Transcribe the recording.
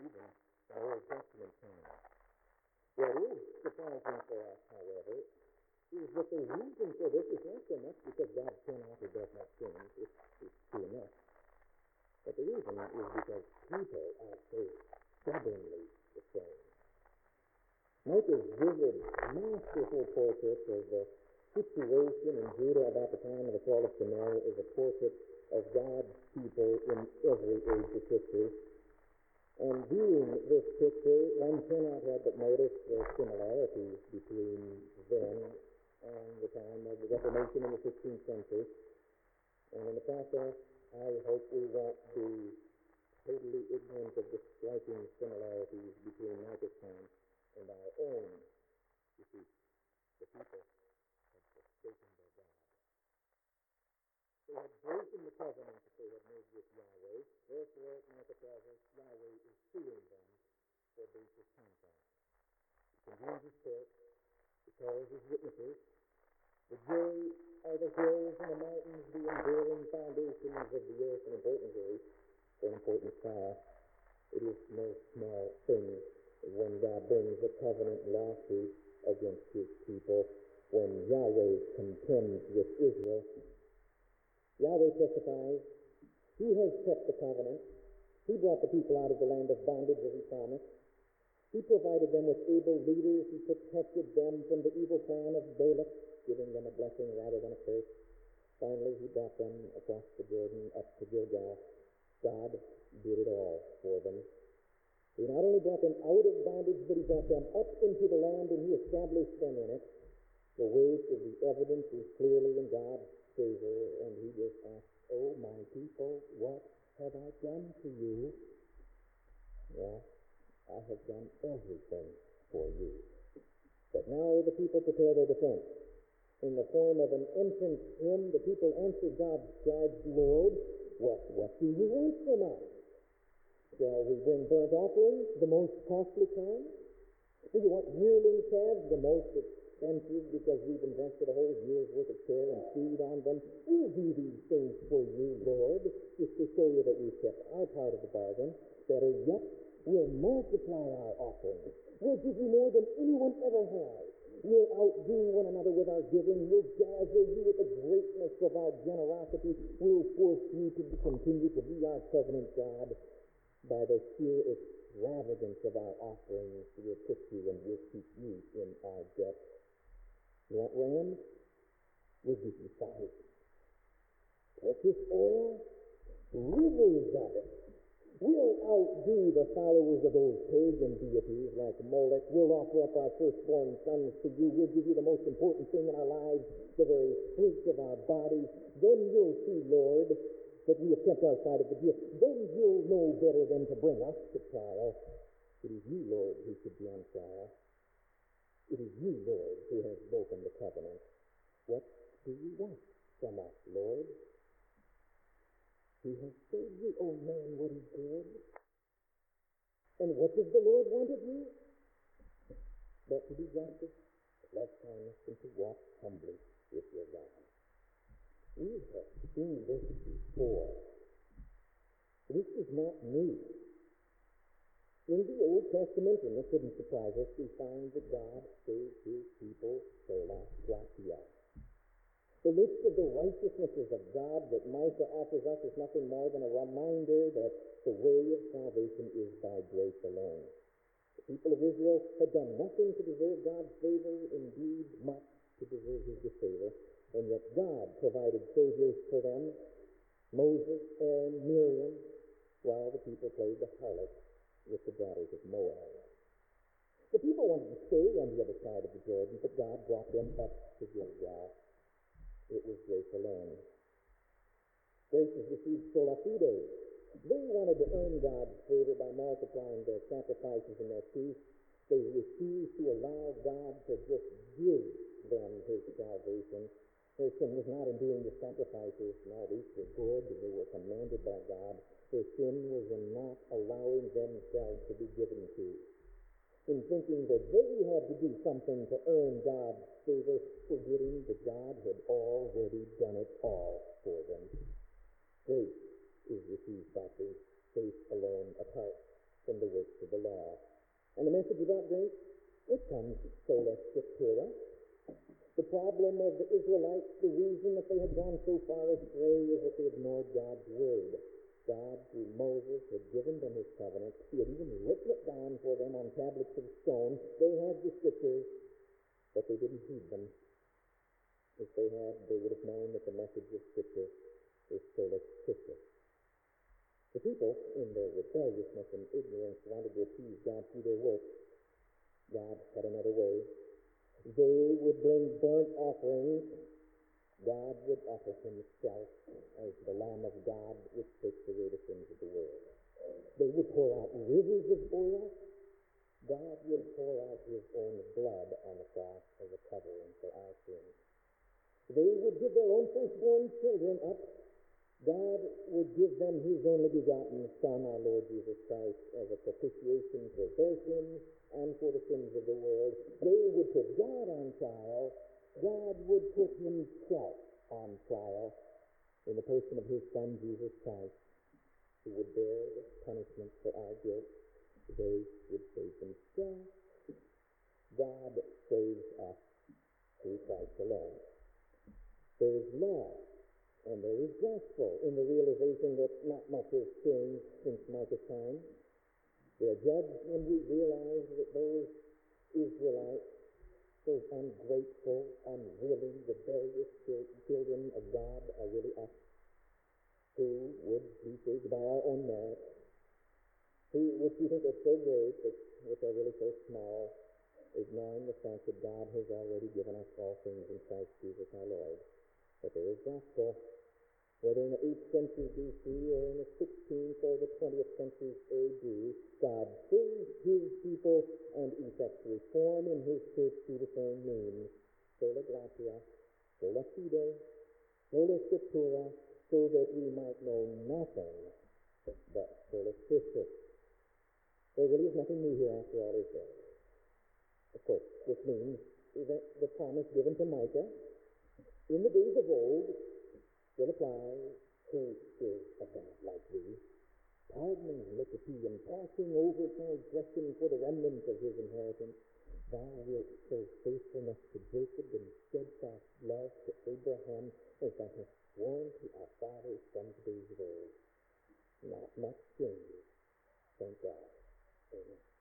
even the Old Testament canon. What is surprising for us, however, is that the reason for this is not so much because God cannot or does not change. It's true enough. But the reason is because people are so stubbornly the same. Micah's vivid, masterful portrait of the situation in Judah about the time of the fall of Samaria is a portrait of God's people in every age of history. And viewing this picture, one cannot help but notice the similarities between them and the time of the Reformation in the 16th century. And in the process, I hope we won't be totally ignorant of the striking similarities between Micah's time and our own. You see, the people had forsaken their God. They had broken the covenant that they had made with Yahweh. Therefore, Micah tells us, Yahweh is suing them for breach of contract. He convenes his court. He calls his witnesses. The jury are the hills and the mountains, the enduring foundations of the earth, an important jury for an important trial. It is no small thing when God brings a covenant lawsuit against his people, when Yahweh contends with Israel. Yahweh testifies, he has kept the covenant. He brought the people out of the land of bondage as he promised. He provided them with able leaders. He protected them from the evil plan of Balak, giving them a blessing rather than a curse. Finally, he brought them across the Jordan up to Gilgal. God did it all for them. He not only brought them out of bondage, but he brought them up into the land, and he established them in it. The weight of the evidence is clearly in God's favor, and he just asks, "Oh, my people, what have I done to you?" Well, I have done everything for you. But now the people prepare their defense. In the form of an entrance hymn, the people answer God's charge, "Lord, what do you want from us? Shall we bring burnt offerings, the most costly kind? Do you want yearling calves, the most expensive, because we've invested a whole year's worth of care and feed on them? We'll do these things for you, Lord, just to show you that we've kept our part of the bargain. Better yet, we'll multiply our offerings. We'll give you more than anyone ever has. We'll outdo one another with our giving. We'll dazzle you with the greatness of our generosity. We'll force you to continue to be our covenant God. By the sheer extravagance of our offerings, we'll put you and we'll keep you in our debt. You want rams? We'll give you thousands. Precious oil? Rivers of it. We'll outdo the followers of those pagan deities like Molech. We'll offer up our firstborn sons to you. We'll give you the most important thing in our lives, the very fruits of our bodies. Then you'll see, Lord, that we have kept our side of the deal. Then you'll know better than to bring us to trial. It is you, Lord, who should be on trial. It is you, Lord, who has broken the covenant. What do you want from us, Lord? He has showed you, oh man, what is good. And what does the Lord want of you? But to do justice, to love kindness, and to walk humbly with your God. We have seen this before. This is not new. In the Old Testament, and this wouldn't surprise us, we find that God saved his people sola gratia. The list of the righteousnesses of God that Micah offers us is nothing more than a reminder that the way of salvation is by grace alone. The people of Israel had done nothing to deserve God's favor, indeed much to deserve his disfavor, and yet God provided saviors for them, Moses and Miriam, while the people played the harlot with the daughters of Moab. The people wanted to stay on the other side of the Jordan, but God brought them up to Gilgal. It was grace alone. Grace is received sola fide. They wanted to earn God's favor by multiplying their sacrifices and their feasts. They refused to allow God to just give them his salvation. Their sin was not in doing the sacrifices. No, these were good. They were commanded by God. Their sin was in not allowing themselves to be given to. In thinking that they had to do something to earn God's favor, forgetting that God had already done it all for them. Grace is received by faith alone, apart from in the works of the law. And the message about grace, it comes sola scriptura. The problem of the Israelites, the reason that they had gone so far astray is that they ignored God's word. God, through Moses, had given them his covenant. He had even written it down for them on tablets of stone. They had the scriptures, but they didn't heed them. If they had, they would have known that the message of Scripture is sola scriptura. The people, in their rebelliousness and ignorance, wanted to appease God through their works. God had another way. They would bring burnt offerings. God would offer himself as the Lamb of God, which takes away the sins of the world. They would pour out rivers of oil. God would pour out his own blood on the cross as a covering for our sins. They would give their own firstborn children up. God would give them his only begotten Son, our Lord Jesus Christ, as a propitiation for their sins and for the sins of the world. They would put God on trial. God would put himself on trial in the person of his Son, Jesus Christ, who would bear the punishment for our guilt. They would save themselves. God saves us through Christ alone. There is law, and there is gospel in the realization that not much has changed since Micah's time. We are judged when we realize that those Israelites, those ungrateful, unwilling, rebellious children of God are really us, who would be saved by our own merit, which we think are so great, but which are really so small, ignoring the fact that God has already given us all things in Christ Jesus our Lord. But there is gospel, whether in the 8th century B.C. or in the 16th or the 20th century A.D., God saves his people and effects reform in his church through the same means. Sola gratia, sola fide, sola scriptura, so that we might know nothing but sola Christus. There really is nothing new here after all, is there? Of course, this means that the promise given to Micah in the days of old still applies. Who is a God like thee, pardoning iniquity and passing over transgression for the remnant of his inheritance? Thou wilt show faithfulness to Jacob and steadfast love to Abraham, as thou hast sworn to our fathers from the days of old. Not much changes, thank God. Amen.